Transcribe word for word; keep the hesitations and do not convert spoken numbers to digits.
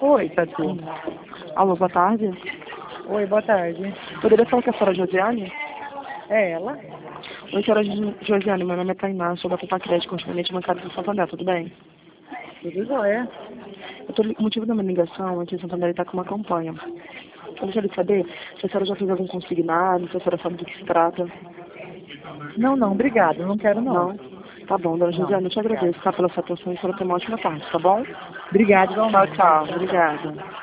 Oi, Tatu. Alô, boa tarde. Oi, boa tarde. Poderia falar com a senhora Josiane? É ela? Oi, senhora Jo- Josiane, meu nome é Tainá, sou da Copa Crédito, continuamente bancário do Santander, tudo bem? Tudo jóia. Eu tô, li- o motivo da minha ligação é que o Santander está com uma campanha. Eu gostaria de saber se a senhora já fez algum consignado, se a senhora sabe do que se trata. Não, não, obrigado. Não quero, não. Não? Tá bom, dona Não, Josiane, eu te obrigado. agradeço, tá, pela sua atenção e pela ter uma ótima tarde, tá bom? Obrigado, Tchau, igualmente. tchau. Tchau. Obrigada.